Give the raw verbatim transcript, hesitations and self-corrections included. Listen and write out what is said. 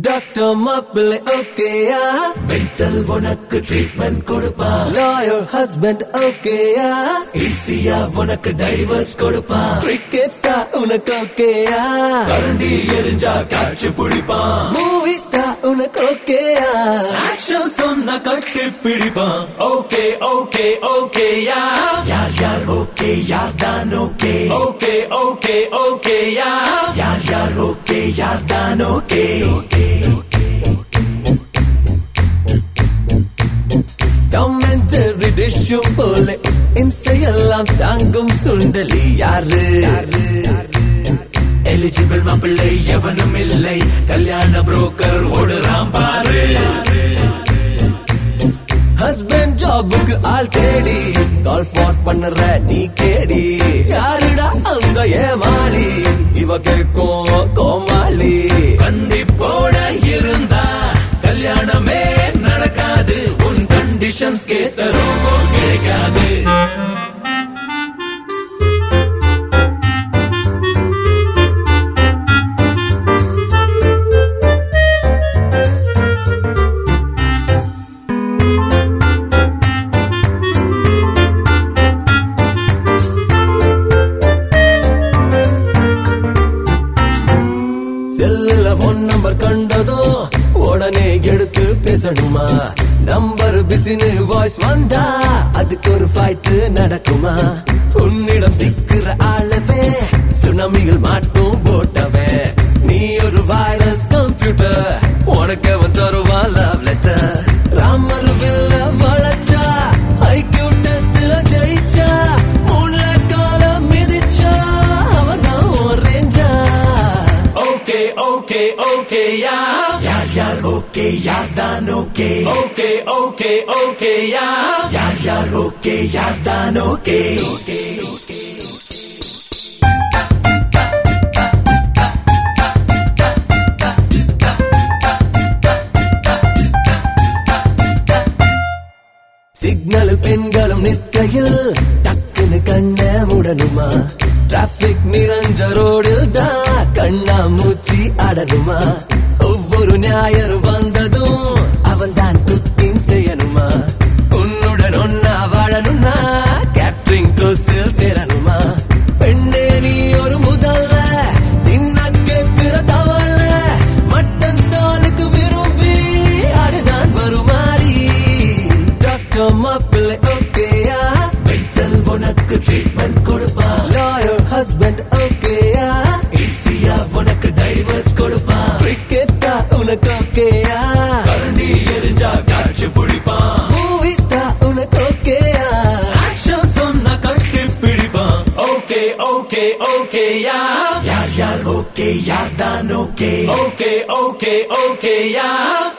Doctor மாப்பிள்ளை ஓகேயா, mental உனக்கு ட்ரீட்மெண்ட் கொடுப்பான். லாயர் ஹஸ்பண்ட் ஓகேயா, ஈஸியா உனக்கு டைவர்ஸ் கொடுப்பான். கிரிக்கெட் ஸ்டார் உனக்கு ஓகேயா, கரண்டி எரிஞ்சா காட்சி பிடிப்பான். மூவி ஸ்டார் உனக்கு ஓகேயா, ஆக்ஷன் சொன்ன கட்டி பிடிப்பான். ஓகே ஓகே ஓகேயா, யார் யார் ஓகே யார் தான் ஓகே. ஓகே ஓகே ஓகேயா, யார் யார் ஓகே யார் தான் ஓகே. டாம் அண்ட் ஜெர்ரி டிஷ்ஷும் போல இம்சையெல்லாம் தாங்கும் சுண்டலி யாரு? எலிஜிபிள் மாப்பிள்ளை எவனும் இல்லை, கல்யாண புரோக்கர் ஓடுறான் பாரு. ஹஸ்பண்ட் ஜாபுக்கு ஆள் தேடி கால் ஃபார் பண்ணுற நீ கேடி, யாருடா அந்த ஏமாளி? இவ கேட்கும் கோமாளி. கண்டிப்போட இருந்தா கல்யாணமே நடக்காது, உன் கண்டிஷன்ஸ் கேத்த ரோபம் கிடைக்காது. செல்லுல போன் நம்பர் கண்டதோ உடனே எடுத்து பேசணுமா? நம்பர் பிசினு வாய்ஸ் வந்தா அதுக்கு ஒரு ஃபைட் நடக்குமா? உன்னிடம் சிக்கிற ஆளவே சுனாமிகள் மாட்டும் போட்டவே, நீ ஒரு வைரஸ் கம்ப்யூட்டர், உனக்கு அவன் தருவா லவ் லெட்டர். ராமர் வில்ல வளச்சா, ஐக்யூ டெஸ்ட்ல ஜெயிச்சா, மூணுல கால மிதிச்சா, அவன் ரேஞ்சா. ஓகே ஓகே ஓகேயா, யார் யார் ஓகே யார் தான் ஓகே. ஓகே ஓகே ஓகேயா, யார் யார் ஓகே யார் தான் ஓகே. சிக்னலில் பெண்களும் நிற்கையில் டக்குன்னு கண்ண முடனுமா? டிராபிக் நிறைஞ்ச ரோடில் தான் கண்ணா மூச்சி அடனுமா? ஒவ்வொரு ஞாயிறும் வந்ததும் அவன் தான் குக்கிங் செய்யணுமா? உன்னுடன் ஒன்னா வாழணும்னா கேட்டரிங் கோர்ஸில் சேரணுமா? பெண்ணே நீ ஒரு முதல்ல தின்ன கேட்கிற தவள, மட்டன் ஸ்டாலுக்கு விரும்பி அதுதான் வருமாறி. டாக்டர் மாப்பிள்ளை ஓகேயா, மென்டல் உனக்கு ட்ரீட்மெண்ட் கொடுப்பான். லாயர் ஹஸ்பண்ட் ஓகேயா, ஈஸியா உனக்கு டைவர்ஸ் கொடுப்பான். கிரிக்கெட் ஸ்டார் உனக்கு ஓகேயா, கரண்டி எரிஞ்சா காட்சி பிடிப்பான். மூவி ஸ்டார் உனக்கு ஓகேயா, ஆக்ஷன் சொன்ன கட்டி பிடிப்பான். ஓகே ஓகே ஓகேயா, யார் யார் ஓகே யார் தான் ஓகே. ஓகே ஓகே ஓகேயா,